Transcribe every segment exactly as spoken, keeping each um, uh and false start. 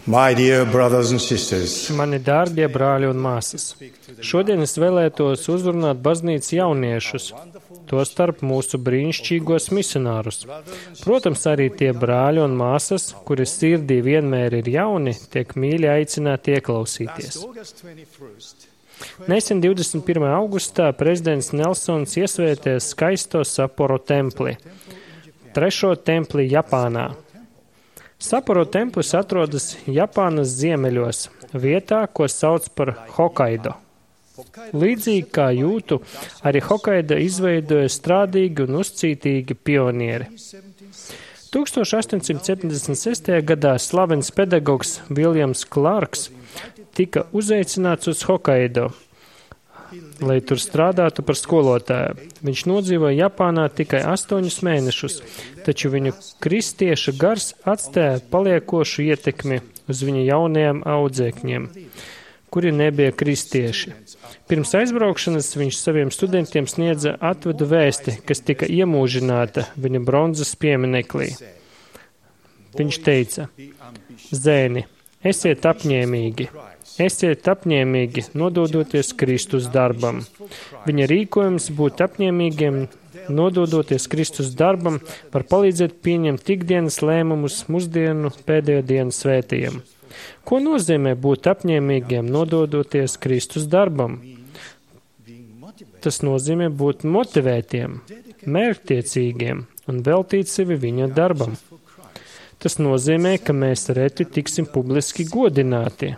My dear brothers and sisters, Mani dārgie brāļi un māsas, šodien es vēlētos uzrunāt baznīcas jauniešus, tostarp mūsu brīnišķīgos misionārus. Protams, arī tie brāļi un māsas, kuri sirdī vienmēr ir jauni, tiek mīļi aicināti ieklausīties. Nesen divdesmit pirmā augustā prezidents Nelsons iesvēties skaisto Saporo templi, trešo templi Japānā. Saporo templis atrodas Japānas ziemeļos, vietā, ko sauc par Hokaido. Līdzīgi kā jūtu, arī Hokaido izveidoja strādīgi un uzcītīgi pionieri. tūkstoš astoņsimt septiņdesmit sestajā gadā slavens pedagogs Viljams Klārks tika uzaicināts uz Hokaido, lai tur strādātu par skolotāju. Viņš nodzīvoja Japānā tikai astoņus mēnešus, taču viņu kristieša gars atstāja paliekošu ietekmi uz viņa jaunajiem audzēkņiem, kuri nebija kristieši. Pirms aizbraukšanas viņš saviem studentiem sniedza atvedu vēsti, kas tika iemūžināta viņa bronzas pieminekli. Viņš teica: Zēni, esiet apņēmīgi! Esiet apņēmīgi, nododoties Kristus darbam. Viņa rīkojums būt apņēmīgiem, nododoties Kristus darbam, var palīdzēt pieņemt ikdienas lēmumus mūsdienu pēdējo dienu svētajiem. Ko nozīmē būt apņēmīgiem, nododoties Kristus darbam? Tas nozīmē būt motivētiem, mērķtiecīgiem un veltīt sevi viņa darbam. Tas nozīmē, ka mēs reti tiksim publiski godināti.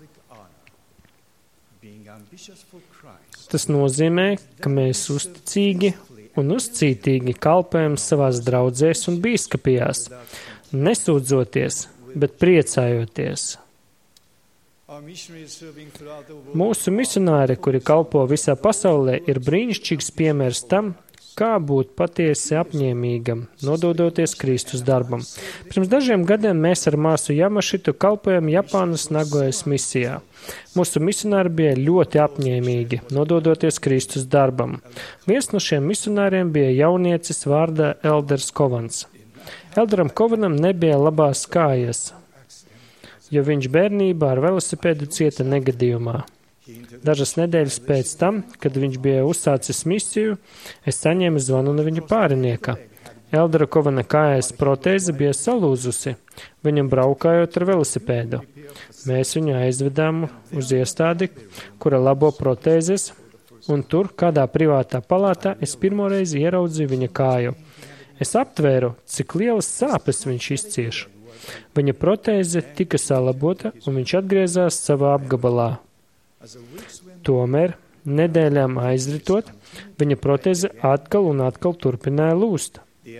Tas nozīmē, ka mēs uzticīgi un uzcītīgi kalpojam savās draudzēs un bīskapijās, nesūdzoties, bet priecājoties. Mūsu misionāri, kuri kalpo visā pasaulē, ir brīnišķīgs piemērs tam, kā būt patiesi apņēmīgam, nododoties Kristus darbam. Pirms dažiem gadiem mēs ar māsu Yamašitu kalpojam Japānas Nagojas misijā. Mūsu misionāri bija ļoti apņēmīgi, nododoties Kristus darbam. Viens no šiem misionāriem bija jauniecis vārdā Elders Kovans. Elderam Kovanam nebija labās kājas, jo viņš bērnībā ar velosipēdu cieta negadījumā. Dažas nedēļas pēc tam, kad viņš bija uzsācis misiju, es saņēmu zvanu no viņa pārinieka. Eldera Kovana kājas protēze bija salūzusi, viņam braukājot ar velosipēdu. Mēs viņu aizvedām uz iestādi, kura labo protēzes, un tur, kādā privātā palātā, es pirmoreiz ieraudzīju viņa kāju. Es aptvēru, cik lielas sāpes viņš izcieš. Viņa protēze tika salabota, un viņš atgriezās savā apgabalā. Tomēr, nedēļām aizritot, viņa proteze atkal un atkal turpināja lūst.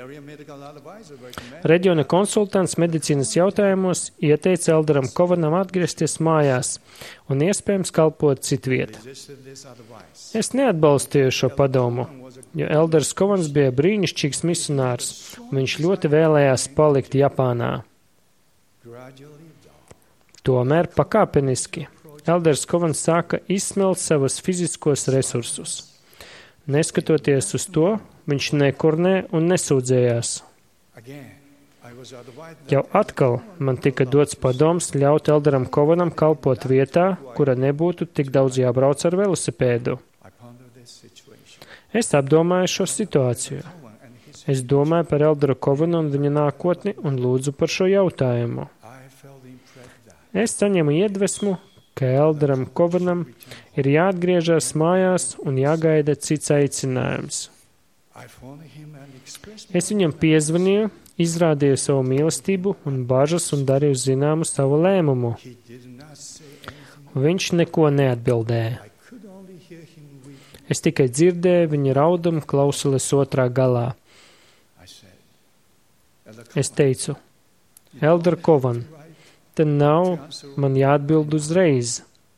Reģiona konsultants medicīnas jautājumos ieteica Elderam Kovanam atgriezties mājās un iespējams kalpot citvieta. Es neatbalstīju šo padomu, jo Elders Kovans bija brīnišķīgs misionārs, un viņš ļoti vēlējās palikt Japānā. Tomēr pakāpeniski Elders Kovans sāka izsmelt savus fiziskos resursus. Neskatoties uz to, viņš nekurnē un nesūdzējās. Jau atkal man tika dots padoms ļaut Elderam Kovanam kalpot vietā, kura nebūtu tik daudz jābrauc ar velosipēdu. Es apdomāju šo situāciju. Es domāju par Elderu Kovanu un viņa nākotni un lūdzu par šo jautājumu. Es saņemu iedvesmu, ka Elderam Kovanam ir jāatgriežas mājās un jāgaida cits aicinājums. Es viņam piezvanīju, izrādīju savu mīlestību un bažas un darīju zināmu savu lēmumu. Viņš neko neatbildēja. Es tikai dzirdēju viņa raudumu klausules otrā galā. Es teicu: Elder Kovan, te nav man jāatbild uzreiz.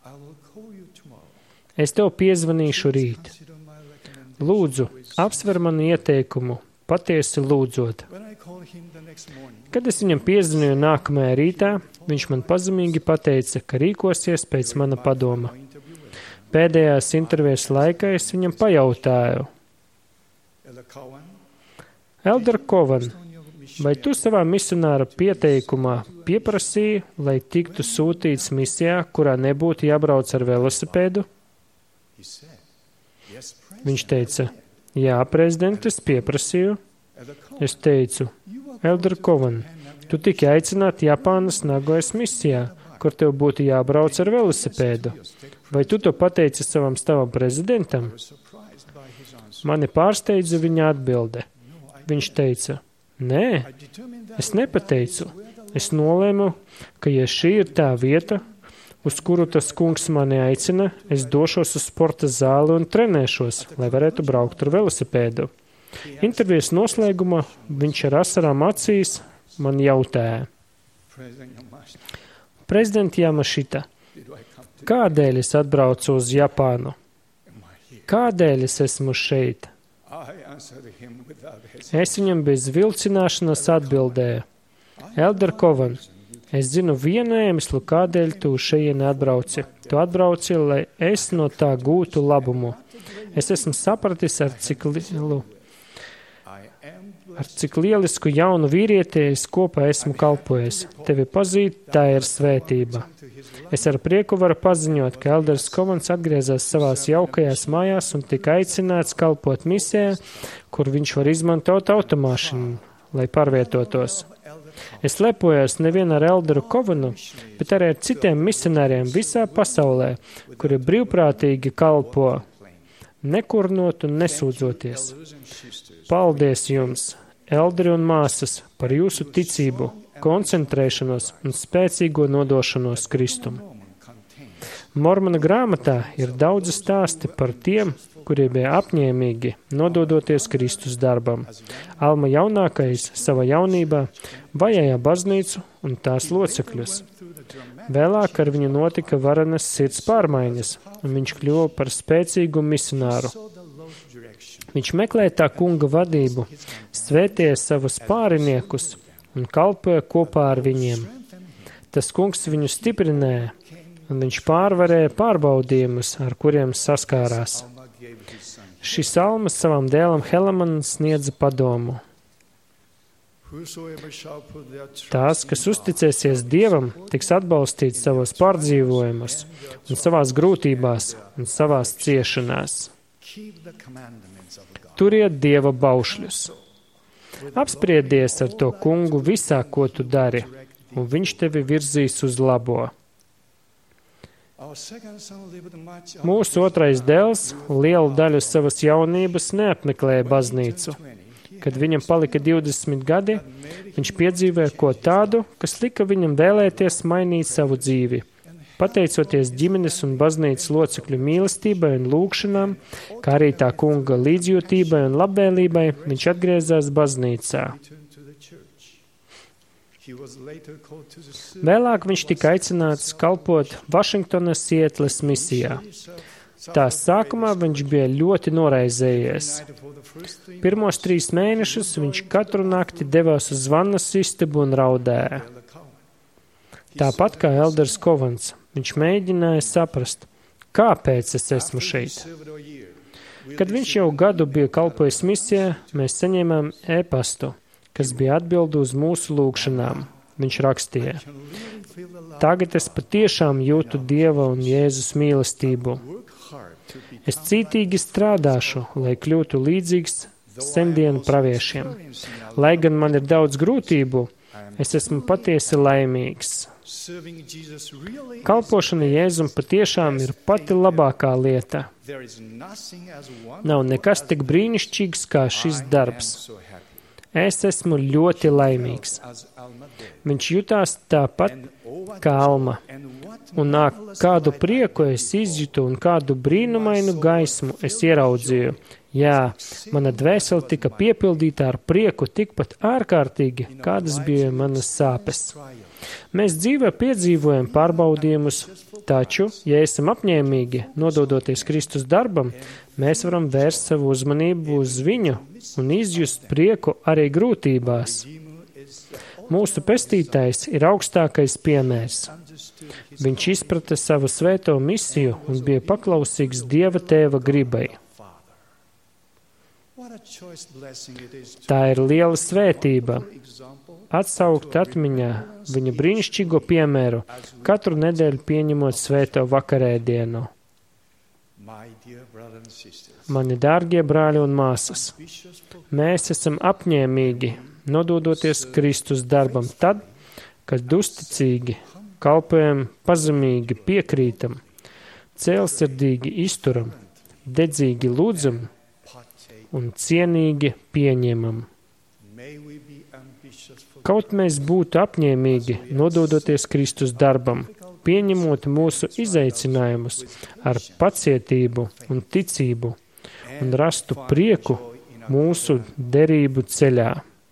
Es tev piezvanīšu rīt. Lūdzu, apsver manu ieteikumu, patiesi lūdzot. Kad es viņam piezvanīju nākamajā rītā, viņš man pazemīgi pateica, ka rīkosies pēc mana padoma. Pēdējās intervijas laikā es viņam pajautāju: Elder Kovan, vai tu savā misionāra pieteikumā pieprasīji, lai tiktu sūtīts misijā, kurā nebūtu jābrauc ar velosipēdu? Viņš teica, jā, prezident, es pieprasīju. Es teicu, Elder Kovan, tu tiki aicināt Japānas Nagojas misijā, kur tev būtu jābrauc ar velosipēdu. Vai tu to pateici savam stāvam prezidentam? Mani pārsteidza viņa atbilde. Viņš teica, nē, es nepateicu. Es nolēmu, ka ja šī ir tā vieta, uz kuru tas kungs mani aicina, es došos uz sporta zāli un trenēšos, lai varētu braukt ar velosipēdu. Intervijas noslēgumā viņš ar asarām acīs man jautāja. Prezident Jamašita, kādēļ es atbraucu uz Japānu? Kādēļ es esmu šeit? Es viņam bez vilcināšanas atbildēju. Elder Kovan, es zinu vienu iemeslu, kādēļ tu šeit atbrauci. Tu atbrauci, lai es no tā gūtu labumu. Es esmu sapratis, ar cik lielu, ar cik lielisku jaunu vīrieti es kopā esmu kalpojis. Tevi pazīt, tā ir svētība. Es ar prieku varu paziņot, ka Elders Kovans atgriezās savās jaukajās mājās un tika aicināts kalpot misijā, kur viņš var izmantot automašīnu, lai pārvietotos. Es lepojos nevien ar Elderu Kovanu, bet arī ar citiem misionāriem visā pasaulē, kuri brīvprātīgi kalpo, nekurnot un nesūdzoties. Paldies jums, elderi un māsas, par jūsu ticību, koncentrēšanos un spēcīgo nodošanos Kristum. Mormona grāmatā ir daudzi stāsti par tiem, kuri bija apņēmīgi nododoties Kristus darbam. Alma jaunākais savā jaunībā vajāja baznīcu un tās locekļus. Vēlāk ar viņu notika varenas sirds pārmaiņas, un viņš kļuva par spēcīgu misionāru. Viņš meklēja tā kunga vadību, svētīja savus pāriniekus un kalpoja kopā ar viņiem. Tas kungs viņu stiprināja, un viņš pārvarēja pārbaudījumus, ar kuriem saskārās. Šis almas savam dēlam Helamanam sniedza padomu. Tās, kas uzticēsies Dievam, tiks atbalstīts savos pārdzīvojumus un savās grūtībās un savās ciešanās. Turiet Dieva baušļus. Apspriedies ar to kungu visā, ko tu dari, un viņš tevi virzīs uz labo. Mūsu otrais dēls lielu daļu savas jaunības neapmeklēja baznīcu. Kad viņam palika divdesmit gadi, viņš piedzīvoja ko tādu, kas lika viņam vēlēties mainīt savu dzīvi. Pateicoties ģimenes un baznīcas locekļu mīlestībai un lūgšanām, kā arī tā kunga līdzjūtībai un labvēlībai, viņš atgriezās baznīcā. Vēlāk viņš tika aicināts kalpot Vašingtonas Sietles misijā. Tās sākumā viņš bija ļoti noraizējies. Pirmos trīs mēnešus viņš katru nakti devās uz vannas istabu un raudēja. Tāpat kā Elders Kovans, viņš mēģināja saprast, kāpēc es esmu šeit. Kad viņš jau gadu bija kalpojis misijā, mēs saņēmām e-pastu, kas bija atbildi uz mūsu lūgšanām. Viņš rakstīja, tagad es patiešām jūtu Dieva un Jēzus mīlestību. Es cītīgi strādāšu, lai kļūtu līdzīgs sendienu praviešiem. Lai gan man ir daudz grūtību, es esmu patiesi laimīgs. Kalpošana Jēzum patiešām ir pati labākā lieta. Nav nekas tik brīnišķīgs kā šis darbs. Es esmu ļoti laimīgs. Viņš jutās tāpat kā Alma. Un nāk, kādu prieku es izjūtu un kādu brīnumainu gaismu es ieraudzīju. Jā, mana dvēsele tika piepildīta ar prieku tikpat ārkārtīgi, kādas bija manas sāpes. Mēs dzīvē piedzīvojam pārbaudījumus, taču, ja esam apņēmīgi, nododoties Kristus darbam, mēs varam vērst savu uzmanību uz viņu un izjust prieku arī grūtībās. Mūsu pestītājs ir augstākais piemērs. Viņš izprata savu svēto misiju un bija paklausīgs Dieva tēva gribai. Tā ir liela svētība atsaukt atmiņā viņa brīnišķīgo piemēru, katru nedēļu pieņemot svēto vakarēdienu. Mani dārgie brāļi un māsas, mēs esam apņēmīgi nododoties Kristus darbam tad, kad uzticīgi kalpojam, pazemīgi piekrītam, cēlsirdīgi izturam, dedzīgi lūdzam un cienīgi pieņemam. Kaut mēs būtu apņēmīgi nododoties Kristus darbam, pieņemot mūsu izaicinājumus ar pacietību un ticību un rastu prieku mūsu derību ceļā.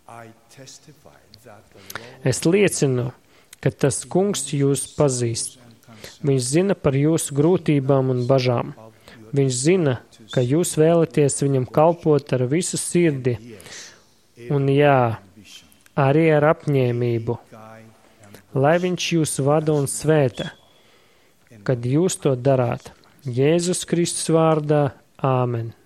Es liecinu, ka tas Kungs jūs pazīst. Viņš zina par jūsu grūtībām un bažām. Viņš zina, ka jūs vēlaties viņam kalpot ar visu sirdi un jā, arī ar apņēmību, lai viņš jūs vada un svēta, kad jūs to darāt. Jēzus Kristus vārdā. Āmen.